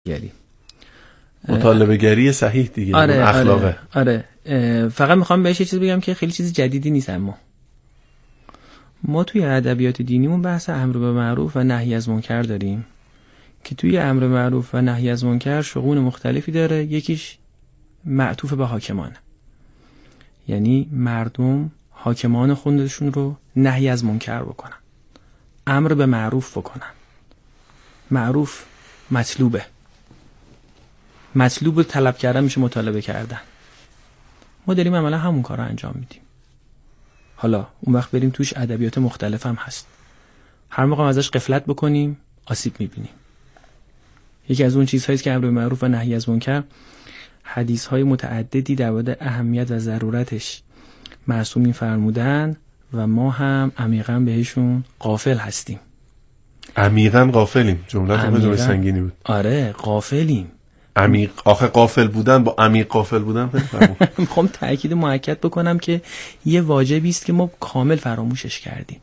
گری مطالبه گری صحیح دیگه. آره، اخلاقه. آره. فقط میخوام بهش یه چیز بگم که خیلی چیز جدیدی نیست. اما ما توی ادبیات دینیمون بحث امر به معروف و نهی از منکر داریم که توی امر معروف و نهی از منکر شقون مختلفی داره. یکیش معطوف به حاکمانه، یعنی مردم حاکمان خودشون رو نهی از منکر بکنن، امر به معروف بکنن. معروف مطلوبه، مطلوب طلب کردن میشه مطالبه کردن. ما داریم عملا همون کار رو انجام میدیم. حالا اون وقت بریم توش ادبیات مختلف هم هست، هر موقع ازش غفلت بکنیم آسیب میبینیم. یکی از اون چیزهایی که امر به معروف و نهی از منکر، حدیث‌های متعددی در مورد اهمیت و ضرورتش معصومین فرمودن و ما هم عمیقاً بهشون غافل هستیم. عمیقاً غافلیم. جمله سنگینی بود. آره، غافلیم. عمیق. آخه غافل بودن با عمیق غافل بودن میخوام تأکید مؤکد بکنم که یه واجبی است که ما کامل فراموشش کردیم.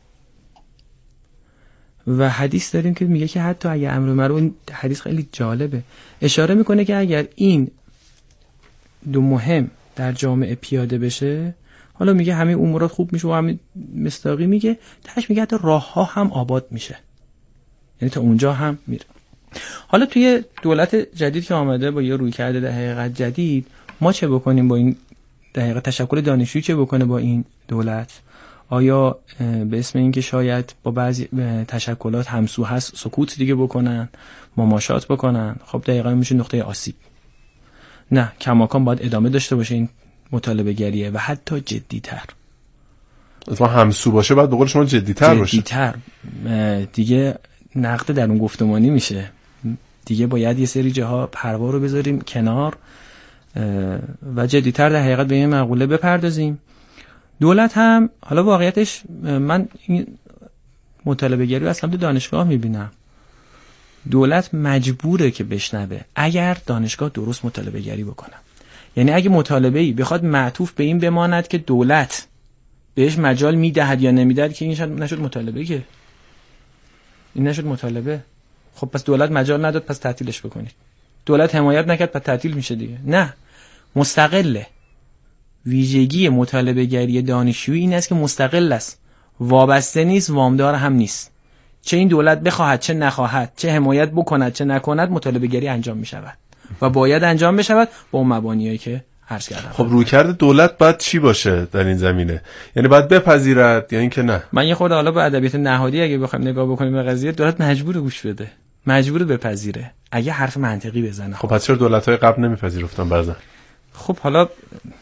و حدیث داریم که میگه که حتی اگه امر معروف، حدیث خیلی جالبه، اشاره میکنه که اگر این دو مهم در جامعه پیاده بشه، حالا میگه همه امورات خوب میشه و همه مصداقی میگه، تاش میگه حتی راه ها هم آباد میشه، یعنی تا اونجا هم میره. حالا توی دولت جدید که آمده با یه رویکرد در حقیقت جدید، ما چه بکنیم با این در حقیقت تشکل دانشجویی چه بکنه با این دولت؟ آیا به اسم این که شاید با بعضی تشکلات همسو هست سکوت دیگه بکنن، مماشات بکنن؟ خب دقیقاً میشه نقطه آسیب. نه، کماکان باید ادامه داشته باشه این مطالبه گریه و حتی جدی‌تر. اصلا همسو باشه بعد به قول شما جدی‌تر باشه. جدی‌تر دیگه نقد در اون گفتمانی میشه. دیگه باید یه سری جاها پروا رو بذاریم کنار و جدی‌تر در حقیقت به این مقوله بپردازیم. دولت هم حالا واقعیتش من این مطالبه گری رو اصلا تو دانشگاه میبینم. دولت مجبوره که بشنوه اگر دانشگاه درست مطالبه گری بکنه. یعنی اگه مطالبه‌ای بخواد معطوف به این بماند که دولت بهش مجال میدهد یا نمیدهد، که این نشد مطالبه، که این نشد مطالبه. خب پس دولت مجال نداد، پس تعطیلش بکنید. دولت حمایت نکرد، پس تعطیل میشه دیگه. نه، مستقله. ویژگی مطالبه گری دانشجویی این است که مستقل است، وابسته نیست، وامدار هم نیست. چه این دولت بخواهد چه نخواهد، چه حمایت بکند چه نکند، مطالبه گری انجام می شود و باید انجام بشود با اون مبانیایی که عرض کردم. خب رویکرد دولت باید چی باشه در این زمینه؟ یعنی باید بپذیرد یا اینکه نه؟ من یه خورده حالا به ادبیات نهادی اگه بخوایم نگاه بکنیم به قضیه، دولت مجبور گوش بده، مجبور بپذیره اگه حرف منطقی بزنه. خب پس چرا دولت‌های قبل نمیپذیرفتن بعضا؟ خب حالا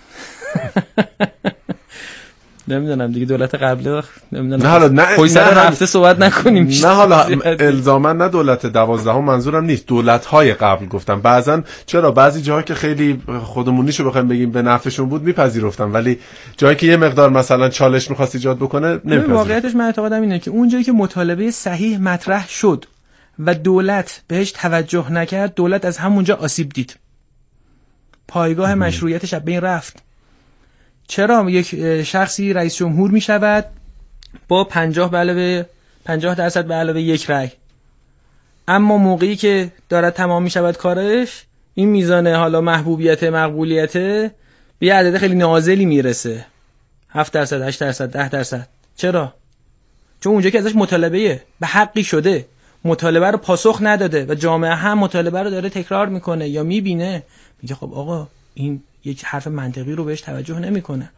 نمیدونم دیگه، دولت قبل نمیدونم. نه حالا نه رفته صحبت نکنیم. نه حالا الزاما نه دولت 12 منظورم نیست، دولت‌های قبل گفتم. بعضن چرا بعضی جاها که خیلی خودمونیشو بخوایم بگیم به نفعشون بود میپذیرفتن، ولی جایی که یه مقدار مثلا چالش می‌خواست ایجاد بکنه نمیپذیرفتن. واقعیتش من اعتقادم اینه که اون جایی که مطالبه صحیح مطرح شد و دولت بهش توجه نکرد، دولت از همونجا آسیب دید. پایگاه مشروعیتش به این رفت. چرا یک شخصی رئیس جمهور می شود با 50% به علاوه یک رأی، اما موقعی که دارد تمام می شود کارش، این میزان حالا محبوبیت مقبولیت به یه عدد خیلی نازلی میرسه، 7%، 8%، 10%. چرا؟ چون اونجا که ازش مطالبه به حقی شده، مطالبه رو پاسخ نداده و جامعه هم مطالبه رو داره تکرار میکنه یا میبینه، میگه خب آقا این یک حرف منطقی رو بهش توجه نمیکنه.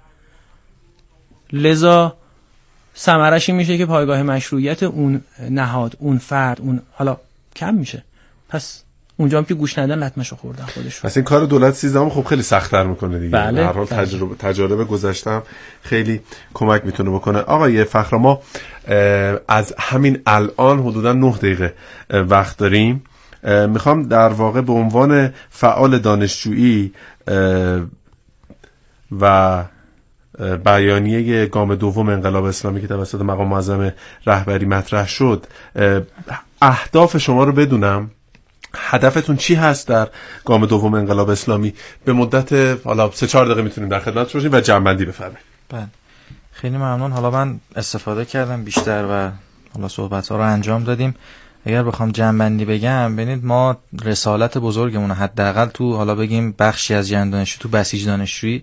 لذا ثمرش این میشه که پایگاه مشروعیت اون نهاد، اون فرد، اون حالا کم میشه. پس اونجا هم که گوش ندن لطمشو خوردن خودشون. پس این کار دولت 13 خب خیلی سخت‌تر میکنه دیگه. بله، هر حال تجربه گذشتم خیلی کمک میتونه بکنه. آقای فخر، ما از همین الان حدودا 9 دقیقه وقت داریم. میخوام در واقع به عنوان فعال دانشجویی و بیانیه گام دوم انقلاب اسلامی که توسط مقام معظم رهبری مطرح شد، اهداف شما رو بدونم. هدفتون چی هست در گام دوم انقلاب اسلامی؟ به مدت حالا 3-4 دقیقه میتونیم در خدمت باشیم و جمع‌بندی بفرمایید. بله، خیلی ممنون. حالا من استفاده کردم بیشتر و حالا صحبت‌ها رو انجام دادیم. اگر بخوام جمع‌بندی بگم، ببینید ما رسالت بزرگمون حداقل تو حالا بگیم بخشی از جریان دانشجویی تو بسیج دانشجویی،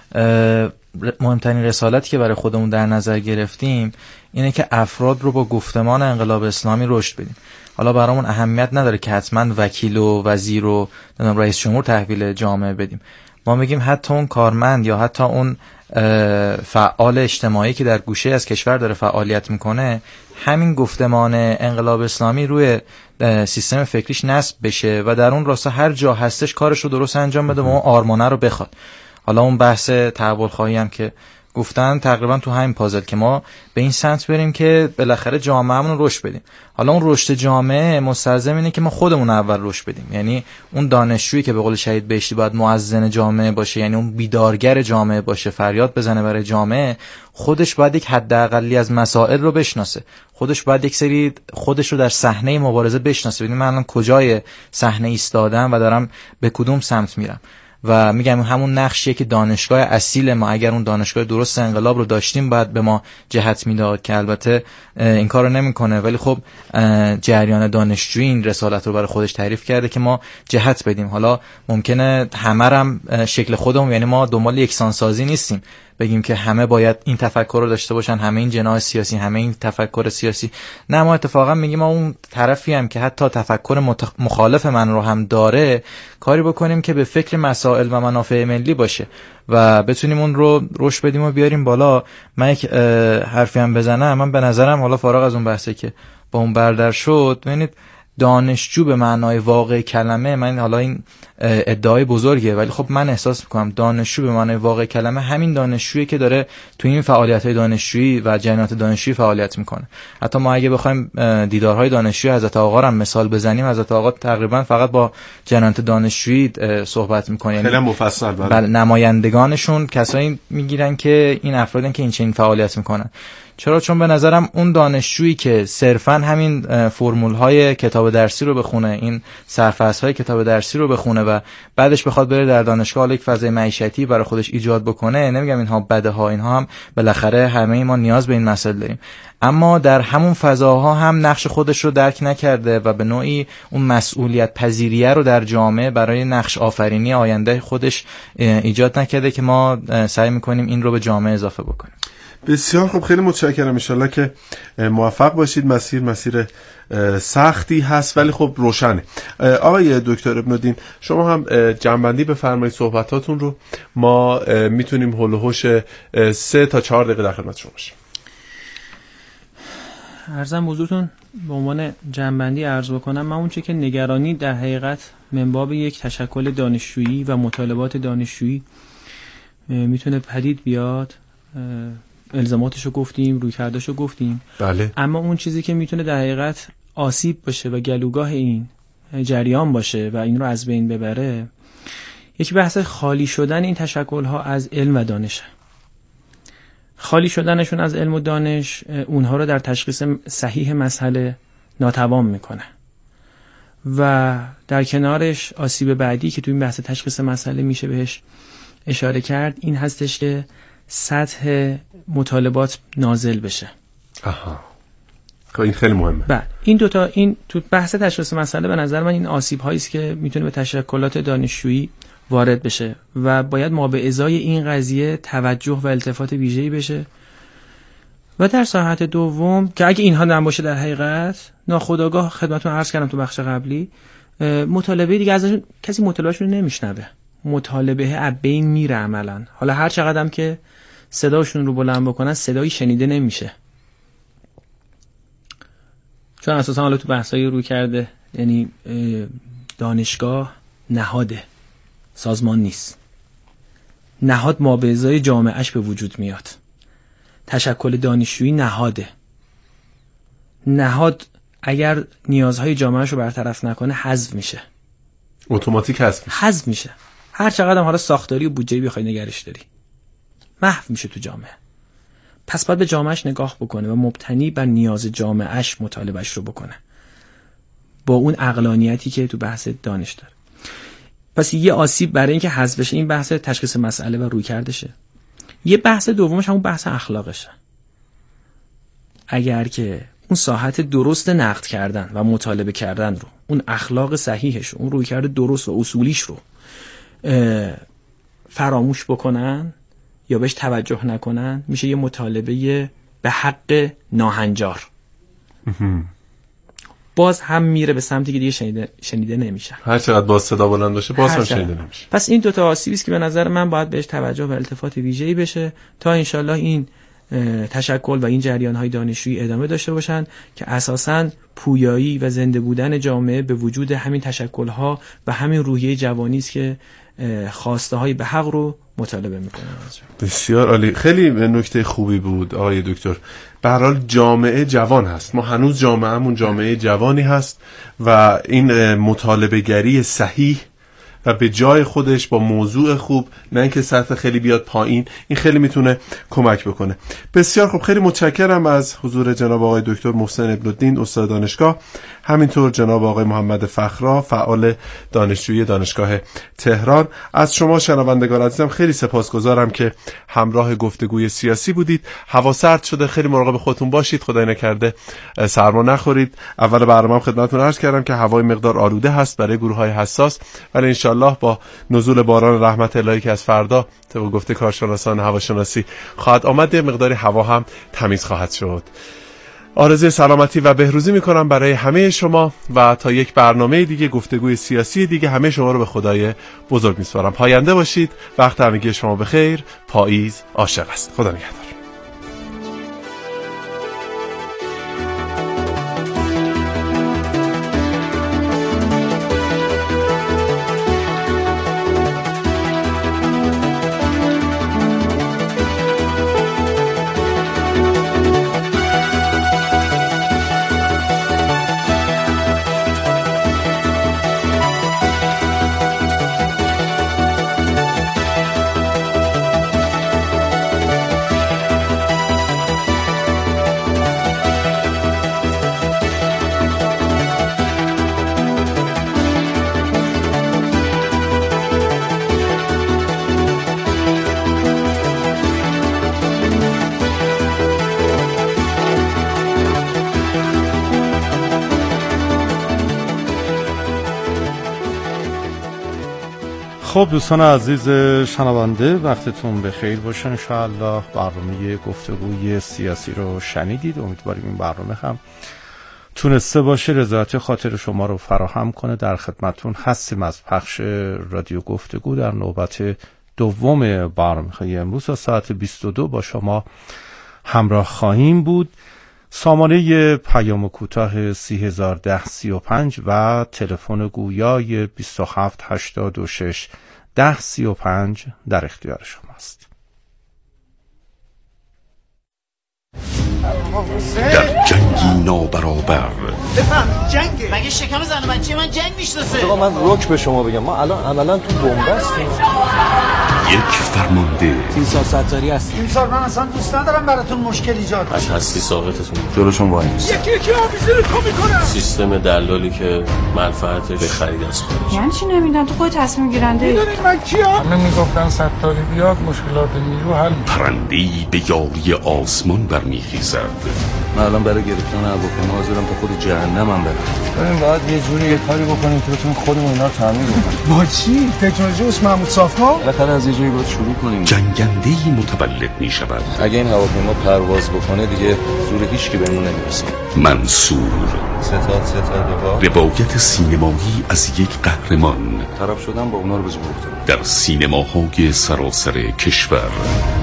مهمترین رسالتی که برای خودمون در نظر گرفتیم اینه که افراد رو با گفتمان انقلاب اسلامی رشد بدیم. حالا برامون اهمیت نداره که حتما وکیل و وزیر و رئیس جمهور تحویل جامعه بدیم. ما میگیم حتی اون کارمند یا حتی اون فعال اجتماعی که در گوشه از کشور داره فعالیت میکنه، همین گفتمان انقلاب اسلامی روی سیستم فکریش نصب بشه و در اون راستا هر جا هستش کارش رو درست انجام بده و اون آرمانه رو بخواد. حالا اون بحث تحول خواهی هم که گفتن تقریبا تو همین پازل که ما به این سمت بریم که بالاخره جامعهمون رو رشد بدیم. حالا اون رشد جامعه مستلزم اینه که ما خودمون اول رشد بدیم. یعنی اون دانشجویی که به قول شهید بهشتی باید مؤذن جامعه باشه، یعنی اون بیدارگر جامعه باشه، فریاد بزنه برای جامعه، خودش باید یک حداقلی از مسائل رو بشناسه، خودش باید یک سری خودش رو در صحنه مبارزه بشناسه. ببین من الان کجای صحنه ایستادم و دارم به کدوم سمت میرم. و میگم همون نقشیه که دانشگاه اصیل ما، اگر اون دانشگاه درست انقلاب رو داشتیم، باید به ما جهت میداد که البته این کارو نمیکنه. ولی خب جریان دانشجویی این رسالت رو برای خودش تعریف کرده که ما جهت بدیم. حالا ممکنه همه هم شکل خودمون، یعنی ما دنبال یکسان سازی نیستیم بگیم که همه باید این تفکر رو داشته باشن، همه این جناح سیاسی، همه این تفکر سیاسی. نه، ما اتفاقا میگیم ما اون طرفی هم که حتی تفکر مخالف من رو هم داره، کاری بکنیم که به فکر مسائل و منافع ملی باشه و بتونیم اون رو رشد بدیم و بیاریم بالا. من یک حرفی هم بزنم، من به نظرم حالا فارغ از اون بحثی که با اون بردر شد، ببینید دانشجو به معنای واقع کلمه، من حالا این ادعای بزرگه ولی خب من احساس میکنم دانشجو به معنای واقع کلمه همین دانشجویی که داره تو این فعالیت‌های دانشجویی و جریانات دانشجویی فعالیت میکنه. حتی ما اگه بخوایم دیدارهای دانشجویی حضرت آقا رو مثال بزنیم، حضرت آقا تقریبا فقط با جریانات دانشجویی صحبت میکنه، خیلی مفصل. بله، نمایندگانشون کسایی میگیرن که این افرادن که این چنین فعالیت میکنن. چرا؟ چون به نظرم اون دانشجویی که صرفاً همین فرمول‌های کتاب درسی رو بخونه، این سرفصل‌های کتاب درسی رو بخونه و بعدش بخواد بره در دانشگاه یک فضای معیشتی برای خودش ایجاد بکنه، نمیگم اینها بده ها، اینها هم بالاخره همه ما نیاز به این مسائل داریم، اما در همون فضاها هم نقش خودش رو درک نکرده و به نوعی اون مسئولیت پذیریه رو در جامعه برای نقش آفرینی آینده خودش ایجاد نکرده که ما سعی می‌کنیم این رو به جامعه اضافه بکنیم. بسیار خوب، خیلی متشکرم. انشالله که موفق باشید. مسیر سختی هست ولی خب روشنه. آقای دکتر ابن الدین، شما هم جنبندی بفرمایید صحبتاتون رو. ما میتونیم هول و هوش 3 تا 4 دقیقه در خدمت شما باشیم. عرضم حضورتون به عنوان جنبندی عرض بکنم، من اون چه که نگرانی در حقیقت من باب یک تشکل دانشجویی و مطالبات دانشجویی میتونه پدید بیاد، الزاماتشو گفتیم، رویکرداشو گفتیم، بله. اما اون چیزی که میتونه در حقیقت آسیب باشه و گلوگاه این جریان باشه و این رو از بین ببره، یک بحث خالی شدن این تشکل‌ها از علم و دانشه. خالی شدنشون از علم و دانش اونها رو در تشخیص صحیح مسئله ناتوان میکنه و در کنارش آسیب بعدی که تو این بحث تشخیص مسئله میشه بهش اشاره کرد این هستش که سطح مطالبات نازل بشه. این خیلی مهمه. بله، این دوتا، این تو بحث تشخیص مسئله به نظر من این آسیب هایی است که میتونه به تشکلات دانشجویی وارد بشه و باید ما به ازای این قضیه توجه و التفات ویژه‌ای بشه. و در ساحت دوم که اگه اینها نباشه در حقیقت ناخودآگاه، خدمتتون عرض کردم تو بخش قبلی، مطالبه دیگه ازشون کسی مطالبهشون نمیشنوه، مطالبه از بین میره عملا. حالا هر چقدر هم که صداشون رو بلند بکنن صدایی شنیده نمیشه، چون اساسا حالا تو بحثای رو کرده، یعنی دانشگاه نهاده، سازمان نیست. نهاد ما به ازای جامعهش به وجود میاد. تشکل دانشجویی نهاده. نهاد اگر نیازهای جامعهش رو برطرف نکنه حذف میشه، اتوماتیک حذف میشه. هر چقدر هم حالا ساختاری و بودجه‌ای بخوای نگرش داری، محو میشه تو جامعه. پس باید به جامعهش نگاه بکنه و مبتنی بر نیاز جامعهش مطالبهش رو بکنه با اون عقلانیتی که تو بحث دانش داره. پس یه آسیب برای اینکه حذف بشه این بحث تشخیص مسئله و رویکردشه. یه بحث دومش همون بحث اخلاقشه. اگر که اون ساحت درست نقد کردن و مطالبه کردن رو، اون اخلاق صحیحش رو، اون رویکرد درست و اصولیش رو فراموش بکنن یا بهش توجه نکنن، میشه یه مطالبه به حق ناهنجار. باز هم میره به سمتی که دیگه شنیده نمیشه. هر چقدر باز صدا بلند باشه باز هم شنیده نمیشه. پس این دوتا آسیبی است که به نظر من باید بهش توجه و التفات ویژه‌ای بشه تا انشالله این تشکل و این جریان‌های دانشجویی ادامه داشته باشن که اساساً پویایی و زنده بودن جامعه به وجود همین تشکل‌ها و همین روحیه جوانی است که خواسته‌های به حق رو مطالبه می‌کنه. بسیار عالی، خیلی نکته خوبی بود آقای دکتر. به هر حال جامعه جوان هست، ما هنوز جامعه‌مون جامعه جوانی هست و این مطالبه گری صحیح و به جای خودش با موضوع خوب، نه اینکه سطح خیلی بیاد پایین، این خیلی میتونه کمک بکنه. بسیار خوب، خیلی متشکرم از حضور جناب آقای دکتر محسن ابن‌الدین استاد دانشگاه، همینطور جناب آقای محمد فخرا فعال دانشجویی دانشگاه تهران. از شما شنوندگان عزیزم خیلی سپاسگزارم که همراه گفتگوی سیاسی بودید. هوا سرد شده، خیلی مراقب خودتون باشید، خدای نکرده سرما نخورید. اول برنامه خدمتتون عرض کردم که هوای مقدار آلوده هست برای گروه‌های حساس، ولی انشالله با نزول باران رحمت الهی که از فردا طبق گفته کارشناسان هواشناسی خواهد آمد، مقداری هوا هم تمیز خواهد شد. آرزوی سلامتی و بهروزی میکنم برای همه شما و تا یک برنامه دیگه، گفتگوی سیاسی دیگه، همه شما رو به خدای بزرگ میسپارم. پاینده باشید، وقت همگی شما بخیر. پاییز عاشق است. خدا نگهدار. خب دوستان عزیز شنونده، وقتتون بخیر باشه. انشاءالله برنامه گفتگوی سیاسی رو شنیدید. امیدواریم این برنامه هم تونسته باشه رضایت خاطر شما رو فراهم کنه. در خدمتون هستیم از پخش رادیو گفتگو در نوبت دوم برنامه امروز تا ساعت 22 با شما همراه خواهیم بود. سامانه پیام کوتاه 301035 و تلفن گویای 2786 1035 در اختیار شماست. در جنگی نابرابر بفهم جنگه، مگه شکم زن من چیه؟ من جنگ میشناسه. آقا من رک به شما بگم، ما الان عملا تو بنبستیم. یک فرمانده تیمسار ستاری هست. تیمسار من اصلا دوست ندارم براتون مشکل ایجاد کنم. از هستی ساقطتون جلوشون وای نیست. یکی آفیسر تو میکنه. سیستم دلالی که منفعتش به خرید از خارج. یعنی چی نمیدونم؟ تو خود تصمیم گیرنده. میدونید من کیم؟ همه میگفتن ستاری بیاد مشکلات نیرو حل میشه. پرنده‌ای به یاری آسمان برمیخیزد. من الان برای گرفتن هواپیما حاضرم تا خود جهنمم برم. ببین باید یه جوری یه کاری بکنیم که بتونیم خودمون اینا رو تعمیر بکنیم. با چی؟ تکنولوژی اس محمود صاف‌ها؟ بالاخره از یه جایی باید شروع کنیم. جنگنده‌ای متولد میشود. اگه این هواپیما پرواز بکنه دیگه زور هیچ کی بهمون نمیرسه. منصور، ستاد روایت سینمایی از یک قهرمان. طرف شدم با اونا رو به زور بردم. در سینماهای سراسر کشور.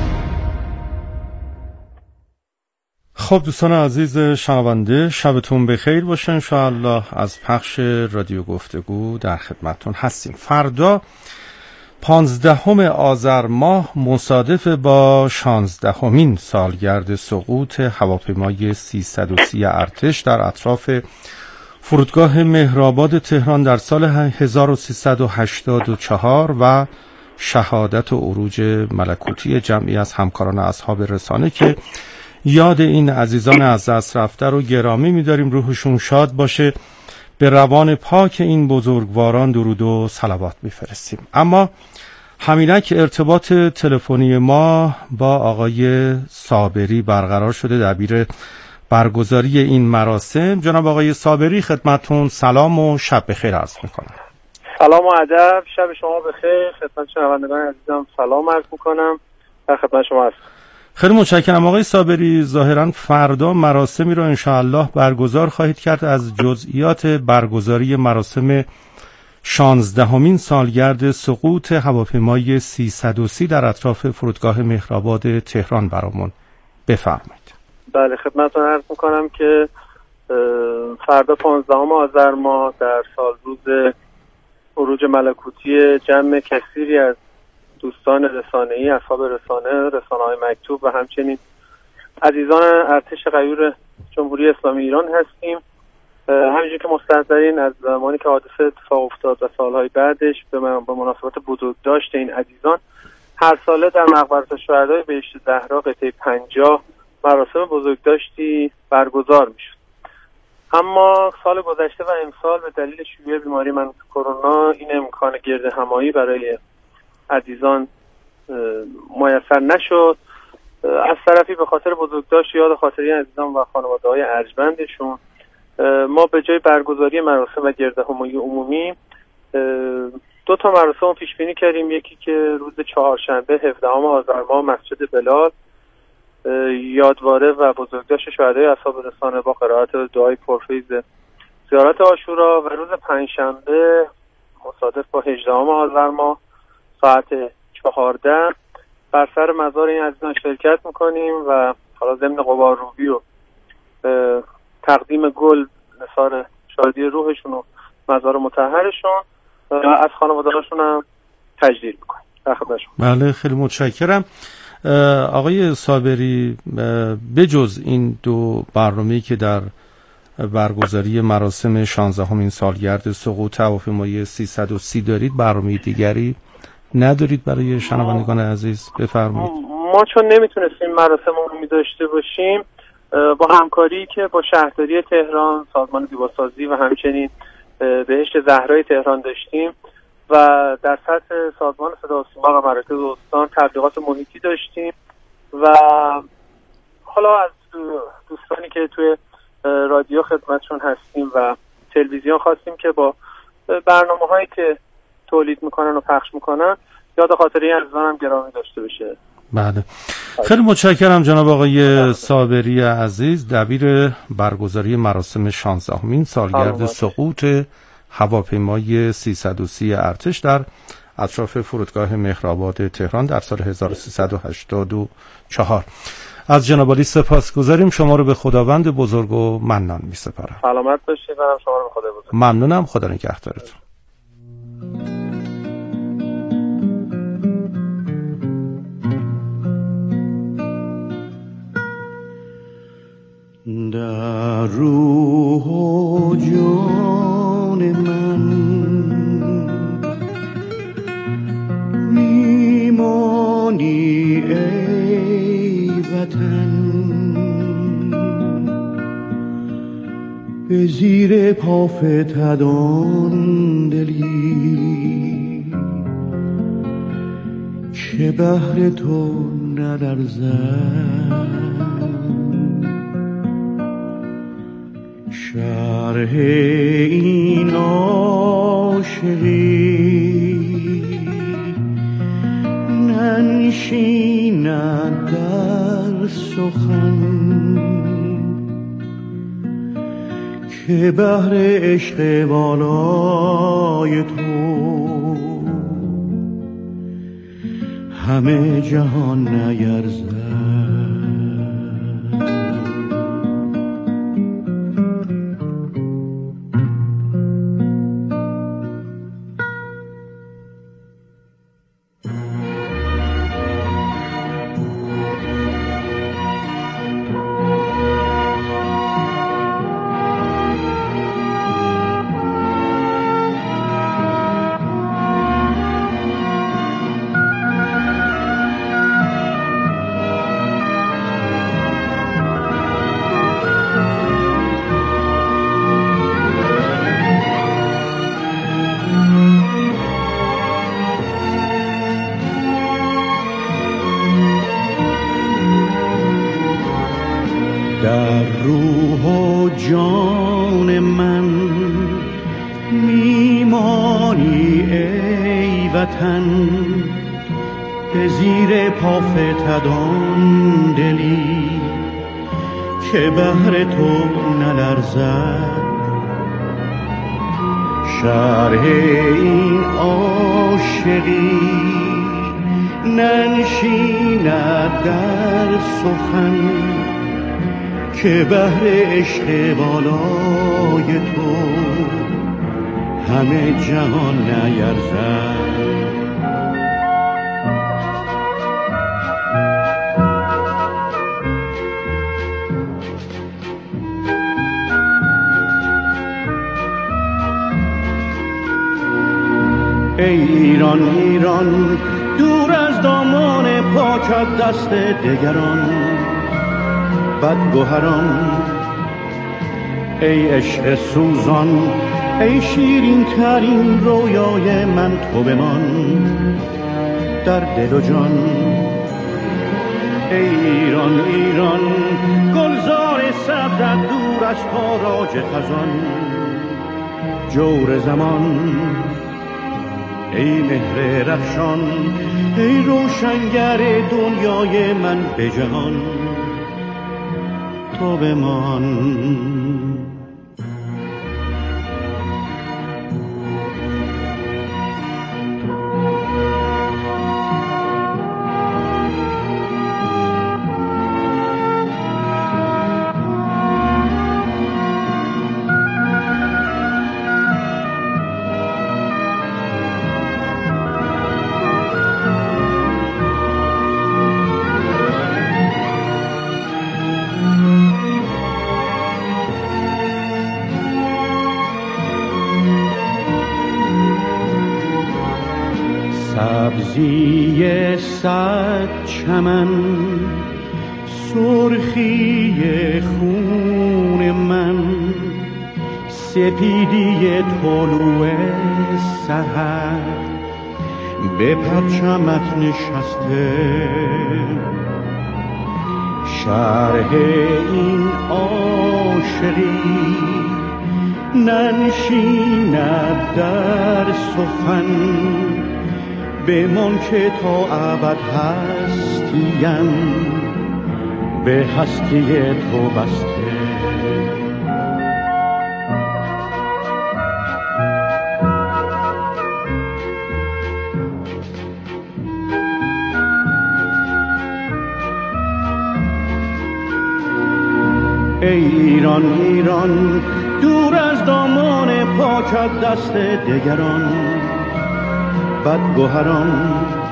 خب دوستان عزیز شنونده، شبتون بخیر باشه. انشاءالله از پخش رادیو گفتگو در خدمتتون هستیم. فردا 15 آذر ماه مصادف با 16مین سالگرد سقوط هواپیمای 330 ارتش در اطراف فرودگاه مهرآباد تهران در سال 1384 و شهادت و عروج ملکوتی جمعی از همکاران اصحاب رسانه که یاد این عزیزان از دست رفته رو گرامی می‌داریم. روحشون شاد باشه. به روان پاک این بزرگواران درود و صلوات می‌فرستیم. اما همینک ارتباط تلفنی ما با آقای صابری برقرار شده، دبیر برگزاری این مراسم. جناب آقای صابری خدمتتون سلام و شب بخیر عرض میکنم. سلام و ادب، شب شما بخیر. خدمت شنوندگان عزیزم سلام عرض میکنم. در خدمت شما هستم. خیلی متشکرم آقای صابری. ظاهرا فردا مراسمی رو انشاءالله برگزار خواهید کرد. از جزئیات برگزاری مراسم 16مین سالگرد سقوط هواپیمای 330 در اطراف فرودگاه مهرآباد تهران برامون بفرمایید. بله، خدمتتون عرض میکنم که فردا 15 آذر ماه در سال روز عروج ملکوتی جمع کثیری از دوستان رسانه‌ای، اصحاب رسانه‌های مکتوب و همچنین عزیزان ارتش غیور جمهوری اسلامی ایران هستیم. همینجور که مستحضرین از زمانی که حادثه اتفاق افتاد و سالهای بعدش به مناسبت بزرگداشت این عزیزان هر ساله در مقبره شهدای بهشت زهرا قطعه 50 مراسم بزرگداشتی برگزار میشد. اما سال گذشته و امسال به دلیل شیوع بیماری کرونا این امکان گرد همایی برای عزیزان میسر نشد. از طرفی به خاطر بزرگداشت یاد خاطره عزیزان و خانواده‌های ارجمندشون ما به جای برگزاری مراسم و گرد همایی عمومی 2 تا مراسم پیش بینی کردیم. یکی که روز چهارشنبه 17 آذر ماه مسجد بلال یادواره و بزرگداشت شهدای اصحاب رسانه با قرائت دعای پرفیض زیارت عاشورا و روز پنجشنبه مصادف با 18 آذر ماه ساعت 14 بر سر مزار این عزیزان شرکت میکنیم و حالا ضمن غبارروبی و تقدیم گل نثار شادی روحشون و مزار مطهرشون از خانواده‌هاشون هم تجدید میکنیم. بله، خیلی متشکرم. آقای صابری، بجز این 2 برنامه‌ای که در برگزاری مراسم 16مین سالگرد سقوط هواپیمای 330 دارید، برنامه دیگری ندارید برای شنوندگان عزیز؟ بفرمایید. ما چون نمیتونستیم مراسم عمومی داشته باشیم، با همکاری که با شهرداری تهران، سازمان زیباسازی و همچنین بهشت زهرای تهران داشتیم و در سطح سازمان صدا و سیما و مراکز استان تبلیغات محیطی داشتیم و حالا از دوستانی که توی رادیو خدمتشون هستیم و تلویزیون خواستیم که با برنامه‌هایی که تولید میکنن و پخش میکنن یاد خاطره عزیزان هم گرامی داشته بشه. بله، خیلی متشکرم جناب آقای صابری عزیز، دبیر برگزاری مراسم 16مین سالگرد سقوط هواپیمای 330 ارتش در اطراف فرودگاه مهرآباد تهران در سال 1384. از جناب عالی سپاسگزاریم. شما رو به خداوند بزرگ و منان می‌سپارم. سلامت باشید و شما رو به خدا بزرگ. ممنونم. خدا نگهدارتون. در روح و جان من میمانی ای وطن، به زیر پا فتدان دلی که بهر تو نلرزد. شرح این عاشقی ننشیند در سخن که بهر عشق والای تو همه جهان نیرزد. وطن به زیر پا فتدان دلی که بهر تو نلرزد شرح این عاشقی ننشیند در سخن که بهر عشق بالای تو همه جهان نیرزد ای ایران ایران دور از دامان پاکت دست دگران بدگوهران ای عشق سوزان ای شیرین ترین رویای من تو بمان در دل و جان ای ایران ایران گلزار صبرت دور از تاراج خزان جور زمان ای مهر رخشان ای روشنگر دنیای من به جهان تو بمان سبزی صد چمن سرخی خون من سپیدی طلوع سحر به پرچمت نشسته شرح این عاشقی ننشیند در سخن بمان که تا ابد هستیم به هستی تو بسته ای ایران ایران دور از دامان پاکت دست دگران بدگوهران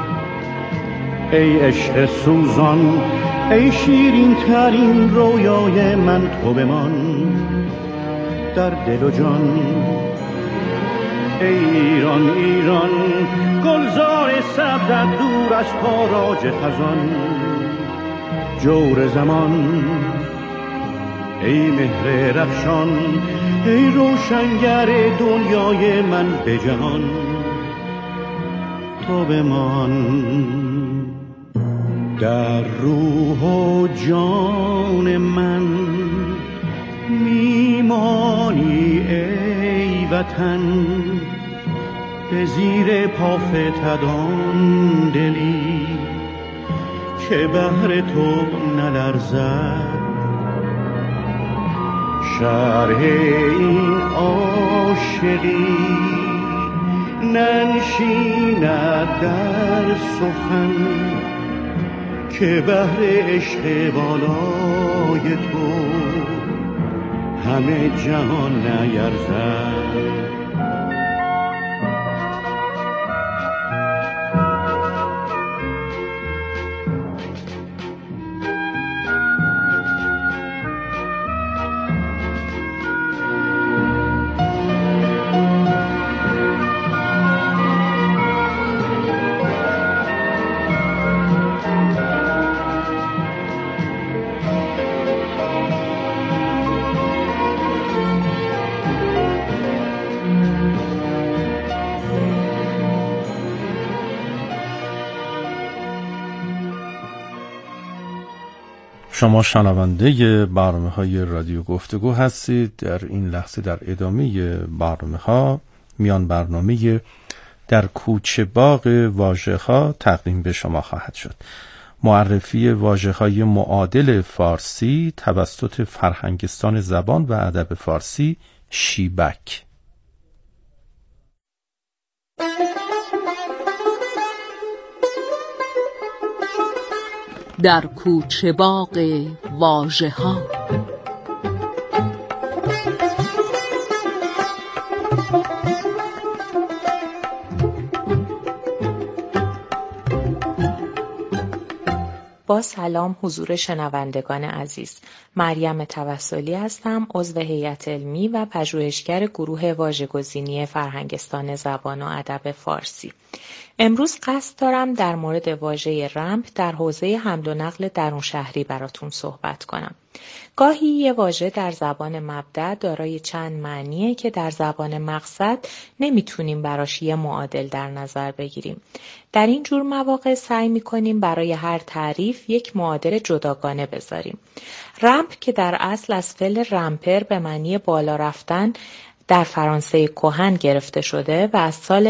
ای عشق سوزان ای شیرین ترین رویای من تو بمان در دل و جان ای ایران ایران گلزار سبزت دور از تاراج خزان جور زمان ای مهر رخشان ای روشنگر دنیای من به جهان تو بمان در روح و جان من میمانی ای وطن به زیر پا فتدان دلی که بهر تو نلرزد شرح این عاشقی ننشیند در سخن که بهر عشق بالای تو همه جهان نیرزد شما شنونده برنامه‌های رادیو گفتگو هستید. در این لحظه در ادامه برنامه‌ها میان برنامه در کوچه باغ واژه‌ها تقدیم به شما خواهد شد. معرفی واژه‌های معادل فارسی توسط فرهنگستان زبان و ادب فارسی شیبک. در کوچه باغ واژه‌ها. با سلام حضور شنوندگان عزیز، مریم توسلی هستم، عضو هیئت علمی و پژوهشگر گروه واژه‌گزینی فرهنگستان زبان و ادب فارسی. امروز قصد دارم در مورد واژه رمپ در حوزه حمل و نقل درون شهری براتون صحبت کنم. گاهی یه واژه در زبان مبدأ دارای چند معنیه که در زبان مقصد نمیتونیم براش یه معادل در نظر بگیریم. در این جور مواقع سعی میکنیم برای هر تعریف یک معادل جداگانه بذاریم. رمپ که در اصل از فعل رمپر به معنی بالا رفتن در فرانسه کهن گرفته شده و از سال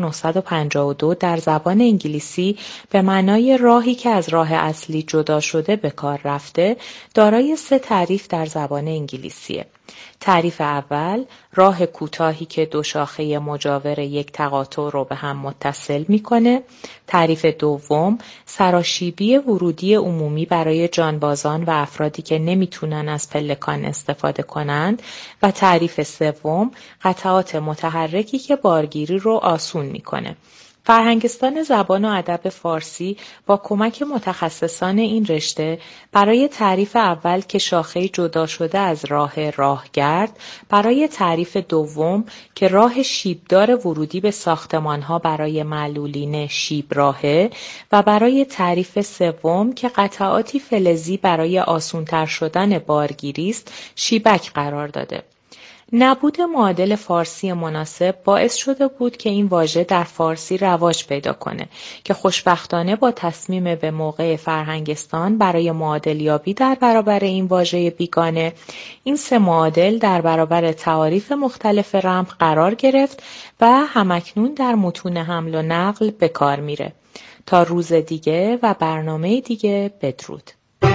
1952 در زبان انگلیسی به معنای راهی که از راه اصلی جدا شده به کار رفته، دارای 3 تعریف در زبان انگلیسیه. تعریف اول، راه کوتاهی که دو شاخه مجاور یک تقاطع رو به هم متصل میکنه. تعریف دوم، سراشیبی ورودی عمومی برای جانبازان و افرادی که نمیتونن از پلکان استفاده کنند. و تعریف سوم، قطعات متحرکی که بارگیری رو آسون میکنه. فرهنگستان زبان و ادب فارسی با کمک متخصصان این رشته برای تعریف اول که شاخه جدا شده از راه راهگرد، برای تعریف دوم که راه شیبدار ورودی به ساختمانها برای معلولین شیبراهه و برای تعریف سوم که قطعاتی فلزی برای آسان‌تر شدن بارگیری است، شیبک قرار داده. نبود معادل فارسی مناسب باعث شده بود که این واژه در فارسی رواج پیدا کنه که خوشبختانه با تصمیم به موقع فرهنگستان برای معادل یابی در برابر این واژه بیگانه، این 3 معادل در برابر تعاریف مختلف رمپ قرار گرفت و همکنون در متون حمل و نقل به کار میره. تا روز دیگه و برنامه دیگه، بدرود.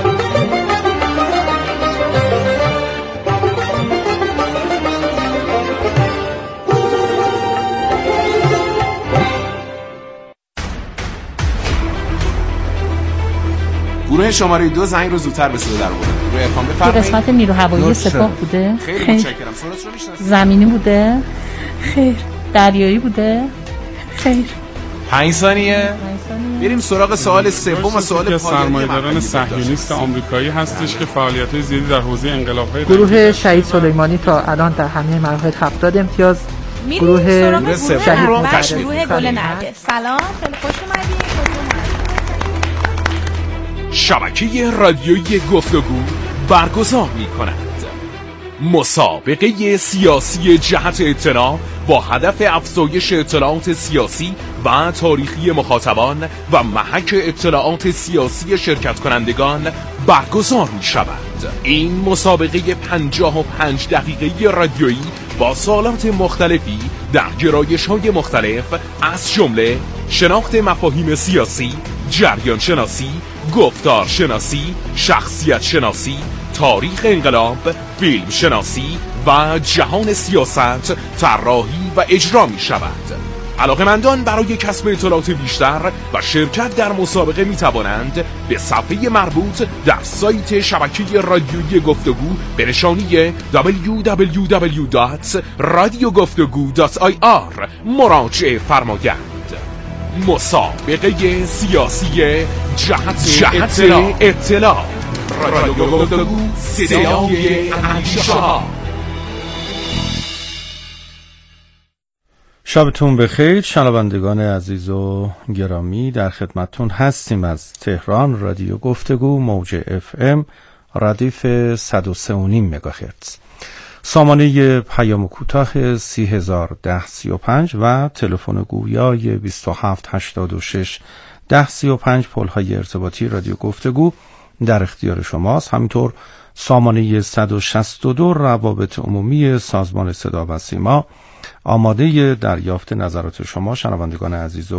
گروه شماره 2 زنگ رو زودتر به صدا در آورد. گروه ارفان بفرمایید. قسمت نیروهوایی سپاه بوده؟ خیلی متشکرم. سرعت رو میشناسید؟ زمینی بوده؟ خیر. دریایی بوده؟ خیر. 5 ثانیه. بریم سراغ سوال سوم و سوال پایانی. سرمایه‌داران صهیونیست آمریکایی هستش که فعالیت‌های زیادی در حوزه انقلاب‌های گروه شهید سلیمانی تا الان در همه مراحل 70 امتیاز. گروه شهید گروه گل نرگس. سلام، خیلی خوش اومدید. شبکه رادیویی گفتگو برگزار می‌کند مسابقه سیاسی جهت اطلاع با هدف افزایش اطلاعات سیاسی و تاریخی مخاطبان و محک اطلاعات سیاسی شرکت کنندگان برگزار می‌شود. این مسابقه 55 دقیقه‌ای رادیویی با سوالات مختلفی در گرایش‌های مختلف از جمله شناخت مفاهیم سیاسی، جریان شناسی، گفتار شناسی، شخصیت شناسی، تاریخ انقلاب، فیلم شناسی و جهان سیاست طراحی و اجرا می شود. علاقه‌مندان برای کسب اطلاعات بیشتر و شرکت در مسابقه می توانند به صفحه مربوط در سایت شبکه رادیویی گفتگو به نشانی www.radiogoftagoo.ir مراجعه فرمایند. مسابقه سیاسی جهت اطلاع رادیو گفتگو، صدای اندیشه ها. شبتون بخیر شنوندگان عزیز و گرامی، در خدمتتون هستیم از تهران. رادیو گفتگو، موج FM، ردیف 103.5 مگاهرتز، سامانه پیام کوتاه 301035 و تلفن گویای 2786 1035 پل‌های ارتباطی رادیو گفتگو در اختیار شماست. همینطور سامانه 162 روابط عمومی سازمان صدا و سیما آماده دریافت نظرات شما شنوندگان عزیز